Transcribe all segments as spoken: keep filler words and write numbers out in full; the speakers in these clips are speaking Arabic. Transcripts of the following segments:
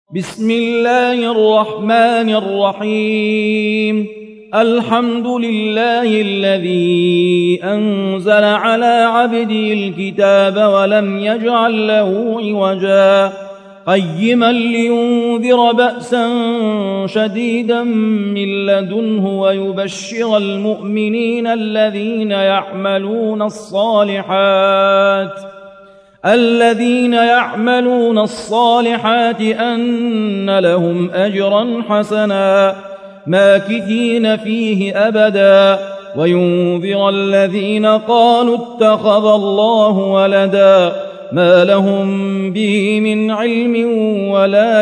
بسم الله الرحمن الرحيم. الحمد لله الذي أنزل على عبده الكتاب ولم يجعل له عوجا قيما لينذر بأسا شديدا من لدنه ويبشر المؤمنين الذين يعملون الصالحات الذين يعملون الصالحات أن لهم أجرا حسنا ماكثين فيه أبدا وينذر الذين قالوا اتخذ الله ولدا ما لهم به من علم ولا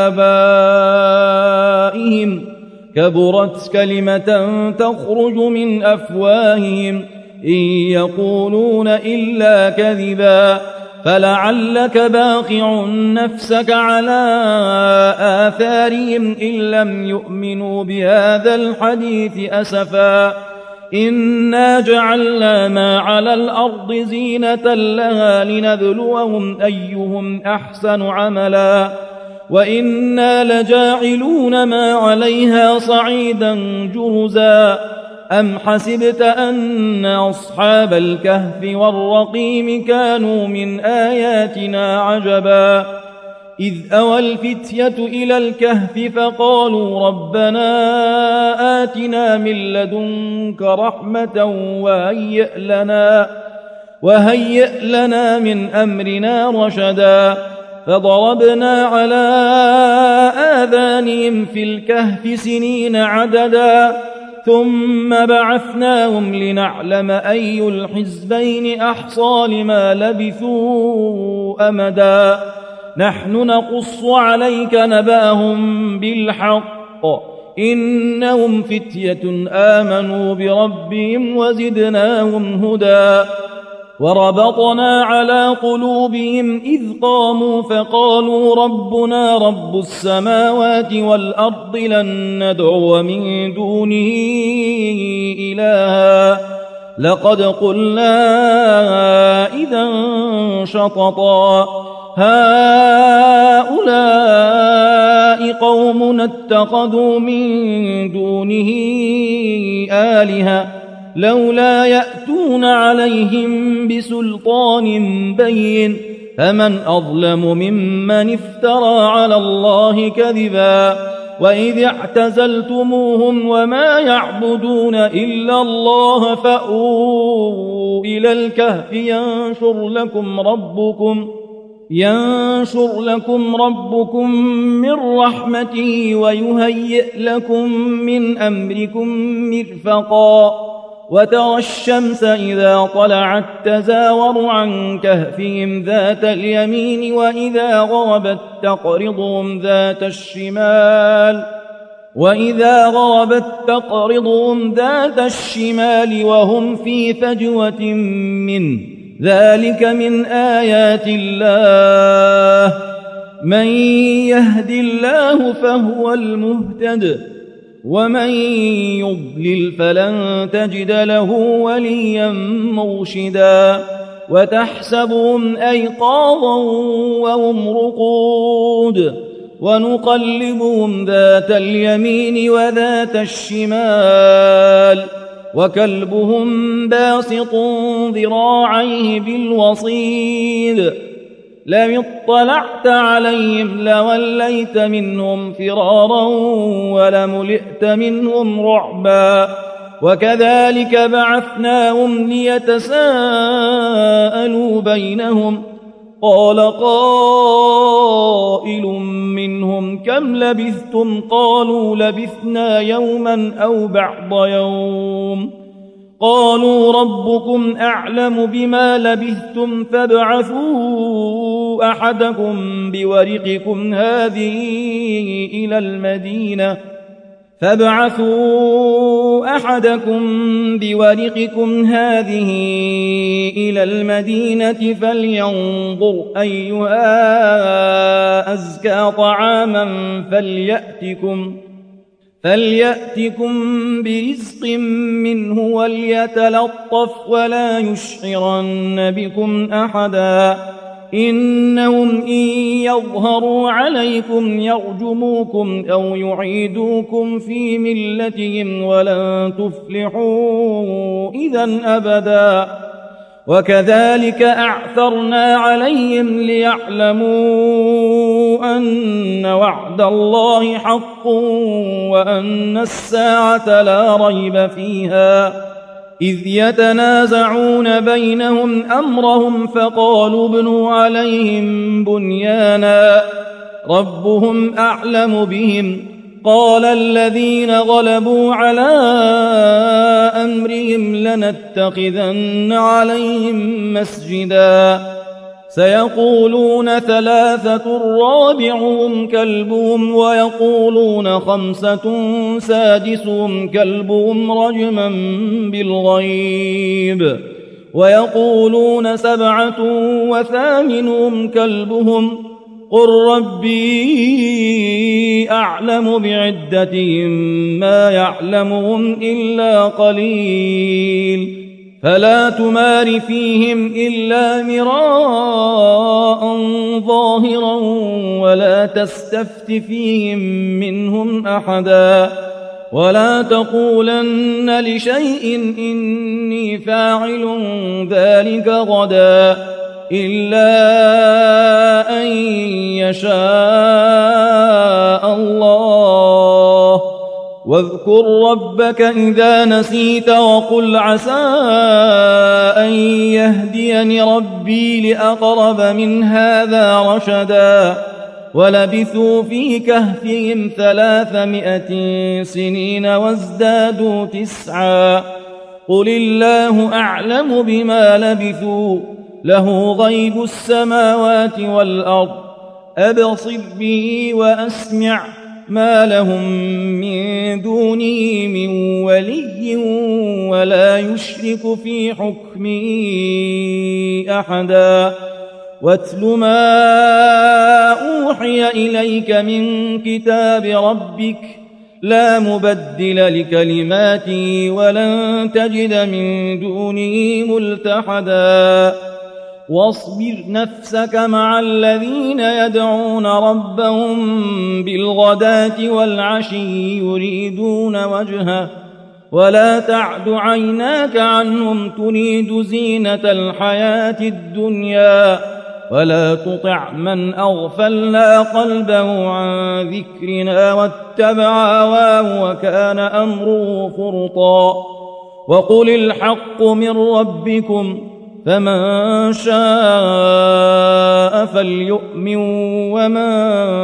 لآبائهم كبرت كلمة تخرج من أفواههم إن يقولون إلا كذبا فلعلك باخع نفسك على آثارهم إن لم يؤمنوا بهذا الحديث أسفا إنا جعلنا ما على الأرض زينة لها لنبلوهم أيهم أحسن عملا وإنا لجاعلون ما عليها صعيدا جرزا أم حسبت أن أصحاب الكهف والرقيم كانوا من آياتنا عجبا إذ أوى الفتية إلى الكهف فقالوا ربنا آتنا من لدنك رحمة وهيئ لنا, وهيئ لنا من أمرنا رشدا فضربنا على آذانهم في الكهف سنين عددا ثم بعثناهم لنعلم أي الحزبين أحصى لما لبثوا أمدا نحن نقص عليك نبأهم بالحق إنهم فتية آمنوا بربهم وزدناهم هدى وربطنا على قلوبهم إذ قاموا فقالوا ربنا رب السماوات والأرض لن ندعو من دونه إلها لقد قلنا إذا شططا هؤلاء قومنا اتخذوا من دونه آلهة لولا يأتون عليهم بسلطان بين فمن أظلم ممن افترى على الله كذبا وإذ اعتزلتموهم وما يعبدون إلا الله فأووا إلى الكهف ينشر لكم ربكم ينشر لكم ربكم من رحمته ويهيئ لكم من أمركم مرفقا وترى الشمس إذا طلعت تزاور عن كهفهم ذات اليمين وإذا غربت تقرضهم ذات الشمال وإذا غربت تقرضهم ذات الشمال وهم في فجوة منه ذلك من آيات الله من يهد الله فهو المهتد ومن يضلل فلن تجد له وليا مرشدا وتحسبهم أيقاظا وهم رقود ونقلبهم ذات اليمين وذات الشمال وكلبهم باسط ذراعيه بالوصيد لو اطلعت عليهم لوليت منهم فرارا ولملئت منهم رعبا وكذلك بعثناهم ليتساءلوا بينهم قال قائل منهم كم لبثتم قالوا لبثنا يوما أو بعض يوم قالوا ربكم أعلم بما لبثتم فابعثوا أحدكم بورقكم هذه إلى المدينة فابعثوا أحدكم بورقكم هذه إلى المدينة فلينظر أيها أزكى طعاما فليأتكم فليأتكم برزق منه وليتلطف ولا يشعرن بكم أحدا إنهم إن يظهروا عليكم يرجموكم أو يعيدوكم في ملتهم ولن تفلحوا إذا أبدا وكذلك أعثرنا عليهم ليعلموا أن وعد الله حق وأن الساعة لا ريب فيها إذ يتنازعون بينهم أمرهم فقالوا ابنوا عليهم بنيانا ربهم أعلم بهم قال الذين غلبوا على أمرهم لنتخذن عليهم مسجدا سيقولون ثلاثة رابعهم كلبهم ويقولون خمسة سادسهم كلبهم رجما بالغيب ويقولون سبعة وثامنهم كلبهم قل ربي أعلم بعدتهم ما يعلمهم إلا قليل فلا تمار فيهم إلا مراء ظاهرا ولا تستفت فيهم منهم أحدا ولا تقولن لشيء إني فاعل ذلك غدا إلا أن يشاء الله واذكر ربك إذا نسيت وقل عسى أن يهديني ربي لأقرب من هذا رشدا ولبثوا في كهفهم ثلاثمائة سنين وازدادوا تسعا قل الله أعلم بما لبثوا له غيب السماوات والأرض أبصر به وأسمع ما لهم من دونه من ولي ولا يشرك في حكمه أحدا واتل ما أوحي إليك من كتاب ربك لا مبدل لكلماته ولن تجد من دونه ملتحدا واصبر نفسك مع الذين يدعون ربهم بالغداة والعشي يريدون وجهه ولا تعد عيناك عنهم تريد زينة الحياة الدنيا ولا تطع من أغفلنا قلبه عن ذكرنا واتبع هواه وكان أمره فرطا وقل الحق من ربكم فمن شاء فليؤمن ومن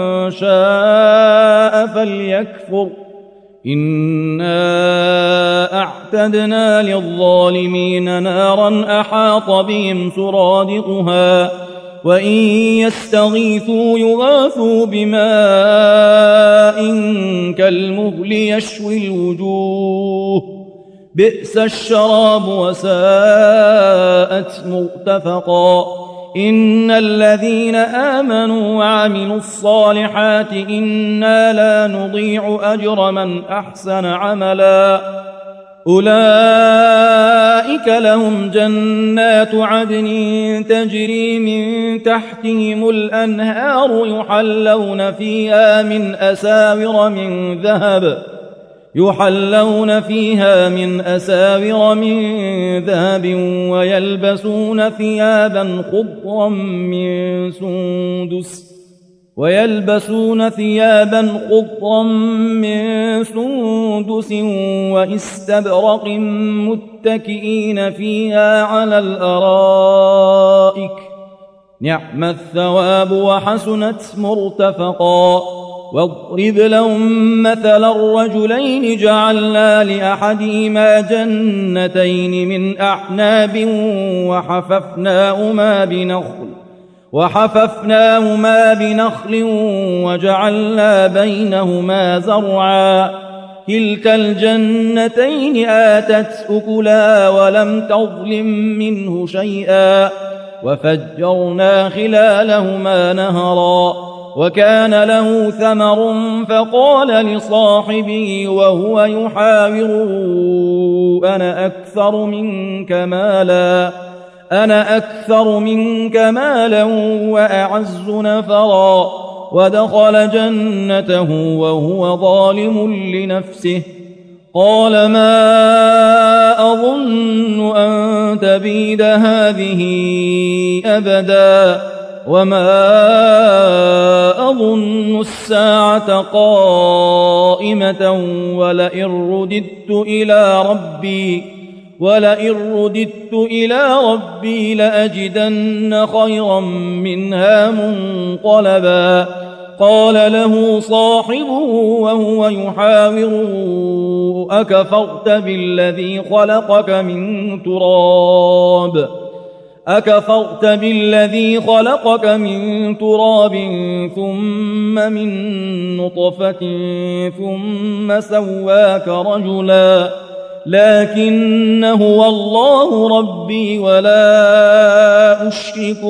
شاء فليكفر إنا أعتدنا للظالمين نارا أحاط بهم سرادقها وإن يستغيثوا يغاثوا بماء كالمهل يشوي الوجوه بئس الشراب وساءت مرتفقا إن الذين آمنوا وعملوا الصالحات إنا لا نضيع أجر من أحسن عملا أولئك لهم جنات عدن تجري من تحتهم الأنهار يحلون فيها من أساور من ذهب يحلون فيها من أساور من ذهب ويلبسون ثيابا خضرا من سندس ويلبسون ثيابا خضرا من سندس واستبرق متكئين فيها على الأرائك نعم الثواب وحسنت مرتفقا واضرب لهم مثلا الرجلين جعلنا لأحدهما جنتين من أعناب وحففناهما بنخل وحففناهما بنخل وجعلنا بينهما زرعا كلتا الجنتين آتت أكلها ولم تظلم منه شيئا وفجرنا خلالهما نهرا وكان له ثمر فقال لصاحبه وهو يحاوره أنا أكثر منك مالا أنا أكثر منك مالا وأعز نفرا ودخل جنته وهو ظالم لنفسه قال ما أظن أن تبيد هذه أبدا وما أظن الساعة قائمة ولئن رددت إلى ربي ولئن رددت إلى ربي لأجدن خيرا منها منقلبا قال له صاحبه وهو يحاوره أكفرت بالذي خلقك من تراب أكفرت بالذي خلقك من تراب ثم من نطفة ثم سواك رجلا لكن هو الله ربي ولا أشرك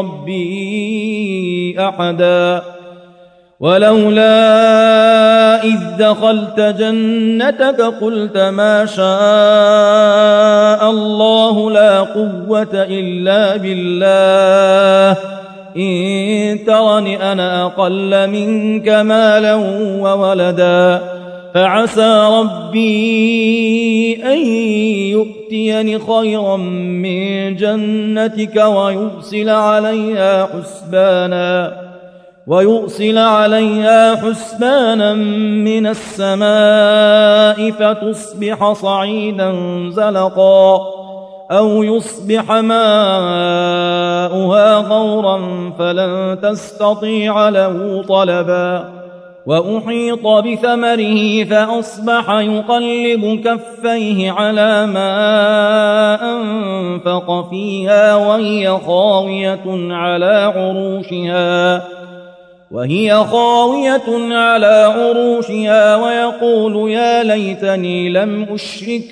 بربي أحدا ولولا إذ دخلت جنتك قلت ما شاء الله لا قوة إلا بالله إن ترني أنا أقل منك مالا وولدا فعسى ربي أن يؤتيني خيرا من جنتك ويرسل عليها حسبانا ويرسل عليها حسبانا من السماء فتصبح صعيدا زلقا أو يصبح ماؤها غورا فلن تستطيع له طلبا وأحيط بثمره فأصبح يقلب كفيه على ما أنفق فيها وهي خاوية على عروشها وهي خاوية على عروشها ويقول يا ليتني لم أشرك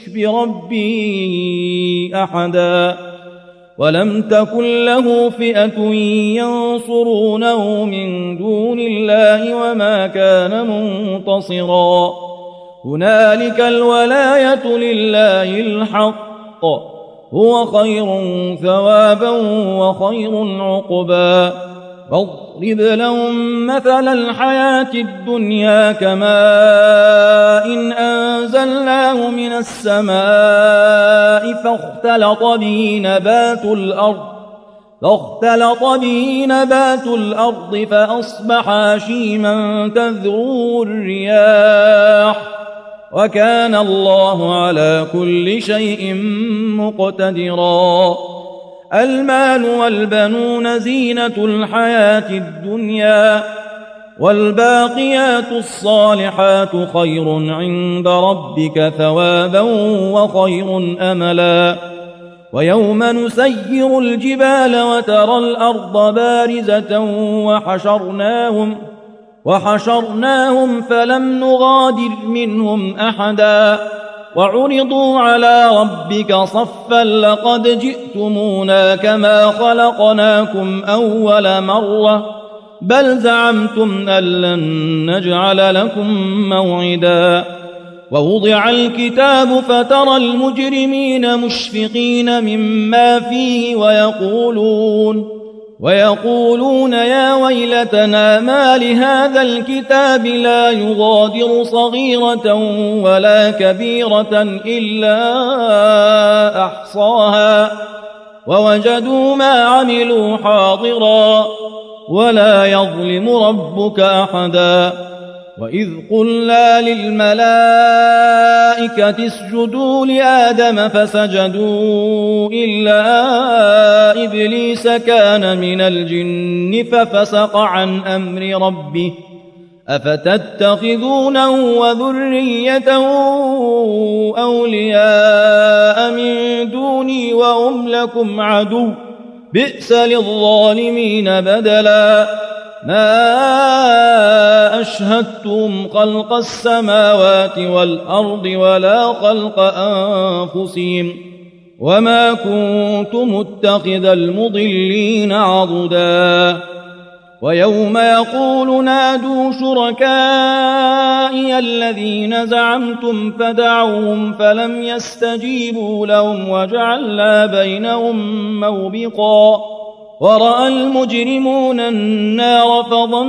بربي أحدا ولم تكن له فئة ينصرونه من دون الله وما كان منتصرا هنالك الولاية لله الحق هو خير ثوابا وخير عقبا واضرب لهم مثل الحياة الدنيا كماء إن أنزلناه من السماء فاختلط به نبات الأرض فاختلط به نبات الأرض فأصبح هشيما تذروه الرياح وكان الله على كل شيء مقتدرا المال والبنون زينة الحياة الدنيا والباقيات الصالحات خير عند ربك ثوابا وخير أملا ويوم نسير الجبال وترى الأرض بارزة وحشرناهم وحشرناهم فلم نغادر منهم أحدا وعرضوا على ربك صفا لقد جئتمونا كما خلقناكم أول مرة بل زعمتم أن لن نجعل لكم موعدا ووضع الكتاب فترى المجرمين مشفقين مما فيه ويقولون ويقولون يا ويلتنا ما لهذا الكتاب لا يغادر صغيرة ولا كبيرة إلا أحصاها ووجدوا ما عملوا حاضرا ولا يظلم ربك أحدا وإذ قلنا للملائكة اسجدوا لآدم فسجدوا إلا إبليس كان من الجن ففسق عن أمر ربه أفتتخذونه وذريته أولياء من دوني وهم لكم عدو بئس للظالمين بدلا ما أشهدتم خلق السماوات والأرض ولا خلق أنفسهم وما كنت متخذ المضلين عضدا ويوم يقول نادوا شركائي الذين زعمتم فدعوهم فلم يستجيبوا لهم وجعلنا بينهم موبقا ورأى المجرمون النار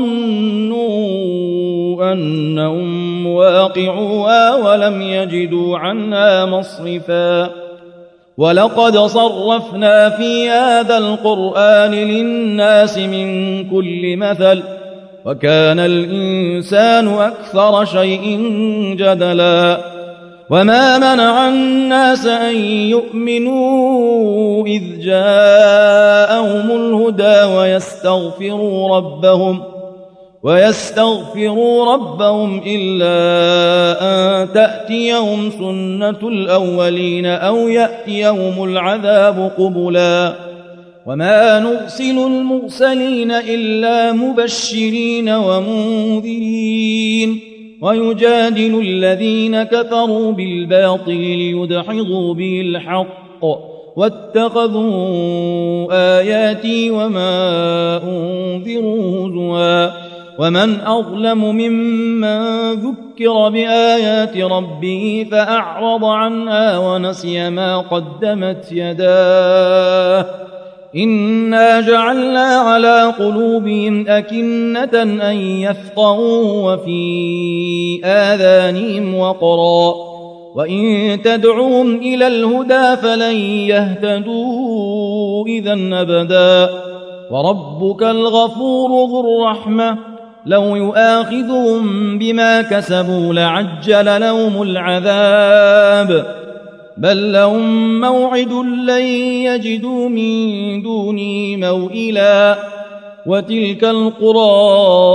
فظنوا أنهم واقعوها ولم يجدوا عنها مصرفا ولقد صرفنا في هذا القرآن للناس من كل مثل وكان الإنسان أكثر شيء جدلا وما منع الناس أن يؤمنوا إذ جاءهم الهدى ويستغفروا ربهم ويستغفروا ربهم إلا أن تأتيهم سنة الأولين أو يأتيهم العذاب قبلا وما نرسل المرسلين إلا مبشرين ومنذرين ويجادل الذين كفروا بالباطل ليدحضوا به الحق واتخذوا آياتي وما أنذروا هزوا ومن أظلم ممن ذكر بآيات ربه فأعرض عنها ونسي ما قدمت يداه إنا جعلنا على قلوبهم أكنة أن يفقهوا وفي آذانهم وقرا وإن تدعوهم إلى الهدى فلن يهتدوا إذا أبدا وربك الغفور ذو الرحمة لو يؤاخذهم بما كسبوا لعجل لهم العذاب بل لهم موعد لن يجدوا من دونه موئلا وتلك القرى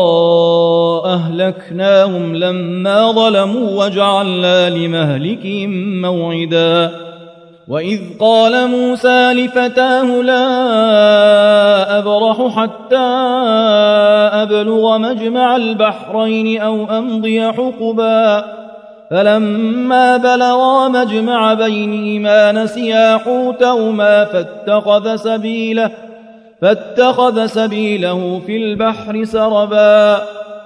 أهلكناهم لما ظلموا وجعلنا لمهلكهم موعدا وإذ قال موسى لفتاه لا أبرح حتى أبلغ مجمع البحرين أو أمضي حقبا فلما بلغا مجمع بينهما نسيا حوتهما فاتخذ سبيله فاتخذ سبيله في البحر سربا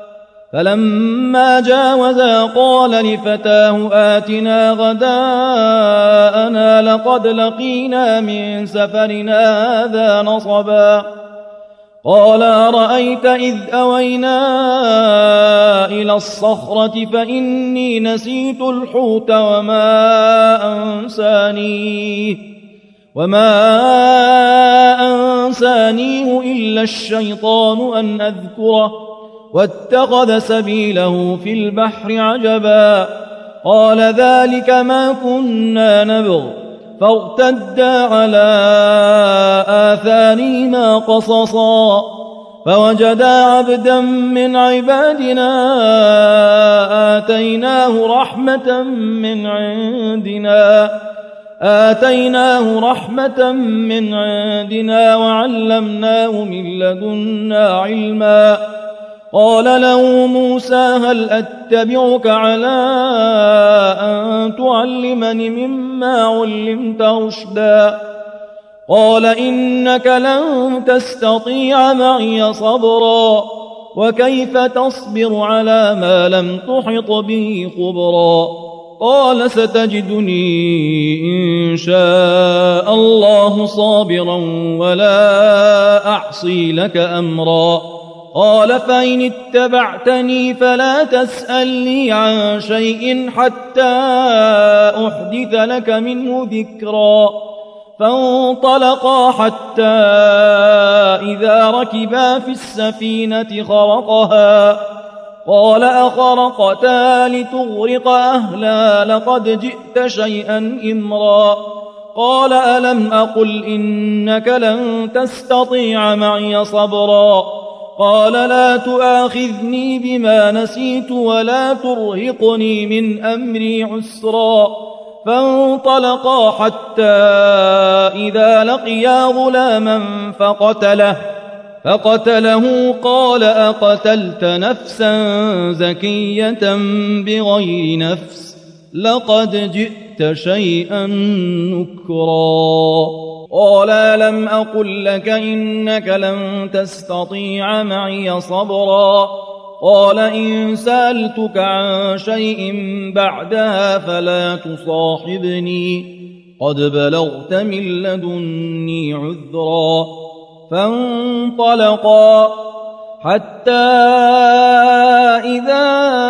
فلما جاوزا قال لفتاه آتنا غداءنا لقد لقينا من سفرنا هذا نصبا قال أرأيت إذ أوينا إلى الصخرة فإني نسيت الحوت وما أنسانيه وما أنسانيه إلا الشيطان أن أذكره واتخذ سبيله في البحر عجبا قال ذلك ما كنا نبغ فارتدا على آثارهما قصصا فوجدا عبدا من عبادنا آتيناه رحمة من عندنا آتيناه رحمة من عندنا وعلمناه من لدنا علما قال له موسى هل أتبعك على أن تعلمني مما علمت رشدا قال إنك لن تستطيع معي صبرا وكيف تصبر على ما لم تحط به خبرا قال ستجدني إن شاء الله صابرا ولا أعصي لك أمرا قال فإن اتبعتني فلا تسألني عن شيء حتى أحدث لك منه ذكرا فانطلقا حتى إذا ركبا في السفينة خرقها قال أخرقتها لتغرق أهلها لقد جئت شيئا إمرا قال ألم أقل إنك لن تستطيع معي صبرا قال لا تؤاخذني بما نسيت ولا ترهقني من أمري عسرا فانطلقا حتى إذا لقيا غلاما فقتله فقتله قال أقتلت نفسا زكية بغير نفس لقد جئت شيئا نكرا قال لم أقل لك إنك لن تستطيع معي صبرا قال إن سألتك عن شيء بعدها فلا تصاحبني قد بلغت من لدني عذرا فانطلقا حتى إذا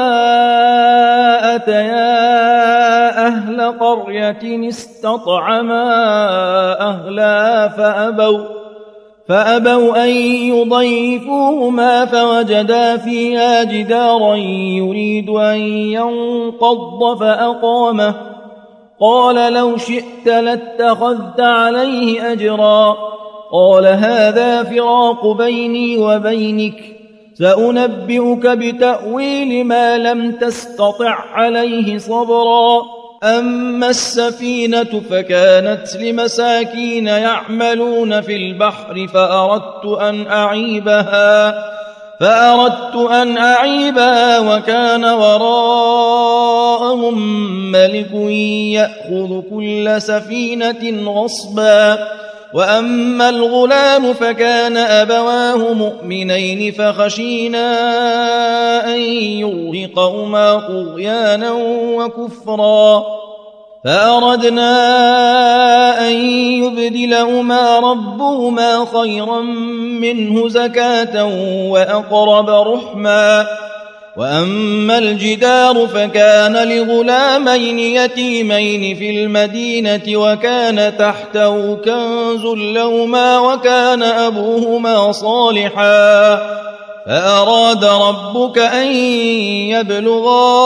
أتيا أهل قرية استطعما أهلها فأبوا فأبوا أن يضيفوهما فوجدا فيها جدارا يريد أن ينقض فأقامه قال لو شئت لاتخذت عليه أجرا قال هذا فراق بيني وبينك سأنبئك بتأويل ما لم تستطع عليه صبرا أما السفينة فكانت لمساكين يعملون في البحر فأردت أن أعيبها فأردت أن أعيبها وكان وراءهم ملك يأخذ كل سفينة غصبا وأما الغلام فكان أبواه مؤمنين فخشينا أن يرهقهما طغيانا وكفرا فأردنا أن يبدلهما ربهما خيرا منه زكاة وأقرب رحما وأما الجدار فكان لغلامين يتيمين في المدينة وكان تحته كنز لهما وكان أبوهما صالحا فأراد ربك أن يبلغا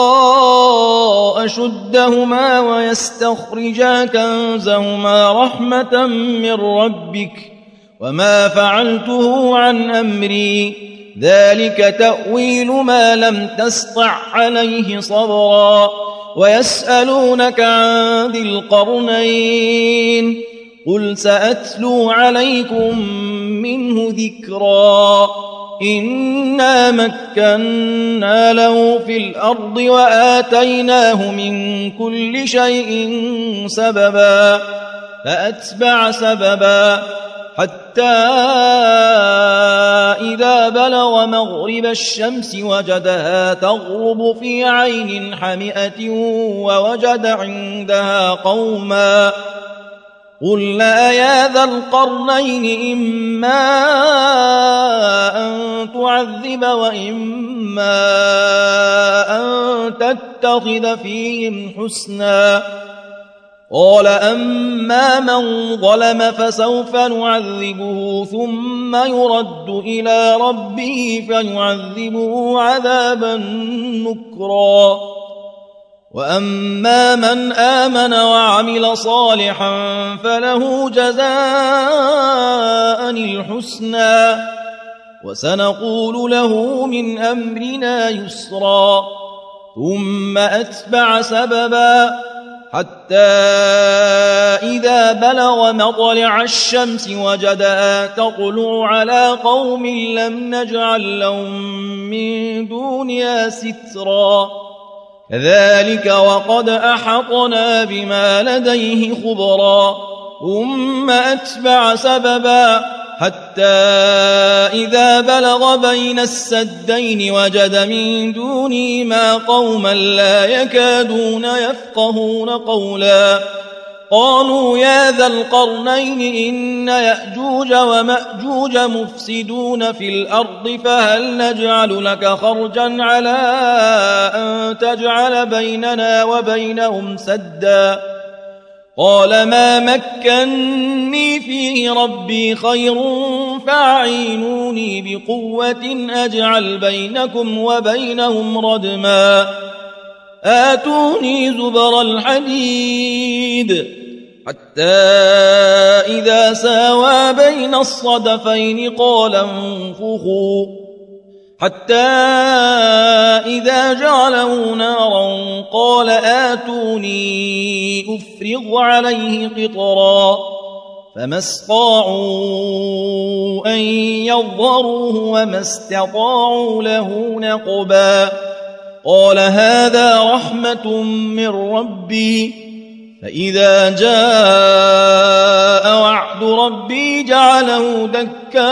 أشدهما ويستخرجا كنزهما رحمة من ربك وما فعلته عن أمري ذلك تأويل ما لم تسطع عليه صبرا ويسألونك عن ذي القرنين قل سأتلو عليكم منه ذكرا إنا مكنا له في الأرض وآتيناه من كل شيء سببا فأتبع سببا حتى إذا بلغ مغرب الشمس وجدها تغرب في عين حمئة ووجد عندها قوما قلنا يا ذا القرنين إما أن تعذب وإما أن تتخذ فيهم حسنا قال أما من ظلم فسوف نعذبه ثم يرد إلى ربه فيعذبه عذابا نكرا وأما من آمن وعمل صالحا فله جزاء الحسنى وسنقول له من أمرنا يسرا ثم أتبع سببا حتى إذا بلغ مطلع الشمس وجدها تطلع على قوم لم نجعل لهم من دونها سترا كذلك وقد أحطنا بما لديه خبرا ثم أتبع سببا حتى إذا بلغ بين السدين وجد من دونهما قوما لا يكادون يفقهون قولا قالوا يا ذا القرنين إن يأجوج ومأجوج مفسدون في الأرض فهل نجعل لك خرجا على أن تجعل بيننا وبينهم سدا قال ما مكني فيه ربي خير فاعينوني بقوة أجعل بينكم وبينهم ردما آتوني زبر الحديد حتى إذا ساوى بين الصدفين قال انفخوا حتى إذا جعله نارا قال آتوني أفرغ عليه قطرا فما استطاعوا أن يظهروه وما استطاعوا له نقبا قال هذا رحمة من ربي فإذا جاء وعد ربي جعله دكاء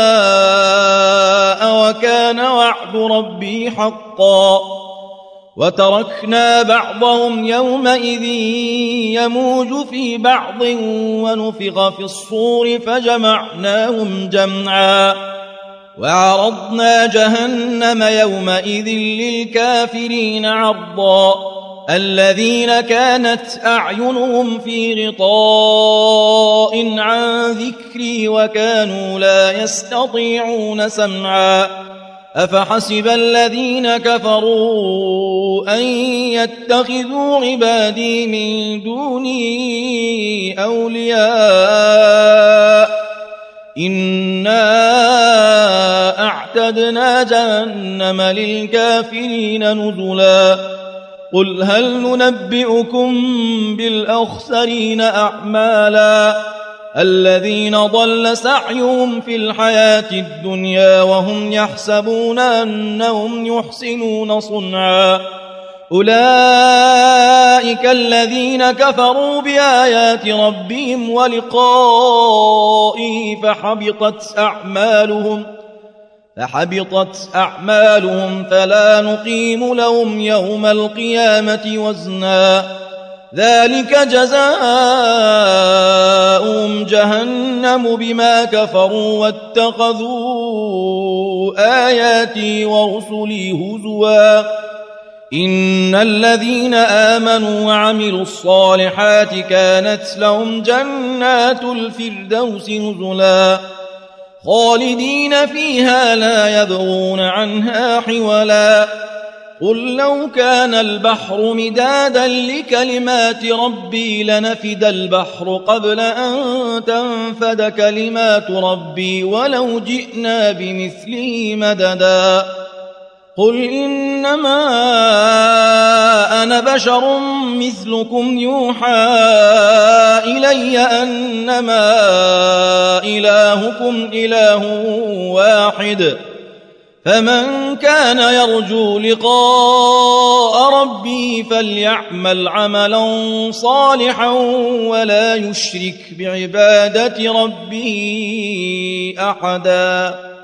وكان وعد ربي حقا وتركنا بعضهم يومئذ يموج في بعض ونفخ في الصور فجمعناهم جمعا وعرضنا جهنم يومئذ للكافرين عرضا الذين كانت أعينهم في غطاء عن ذكري وكانوا لا يستطيعون سمعا أفحسب الذين كفروا أن يتخذوا عبادي من دوني أولياء إنا أعتدنا جهنم للكافرين نزلا قل هل ننبئكم بالأخسرين أعمالا الذين ضل سعيهم في الحياة الدنيا وهم يحسبون أنهم يحسنون صنعا أولئك الذين كفروا بآيات ربهم ولقائه فحبطت أعمالهم فحبطت أعمالهم فلا نقيم لهم يوم القيامة وزنا ذلك جزاؤهم جهنم بما كفروا واتخذوا آياتي ورسلي هزوا إن الذين آمنوا وعملوا الصالحات كانت لهم جنات الفردوس نزلا خالدين فيها لا يبغون عنها حولا قل لو كان البحر مدادا لكلمات ربي لنفد البحر قبل أن تنفد كلمات ربي ولو جئنا بمثله مددا قل إنما أنا بشر مثلكم يوحى إلي أنما إلهكم إله واحد فمن كان يرجو لقاء ربه فليعمل عملا صالحا ولا يشرك بعبادة ربه أحدا.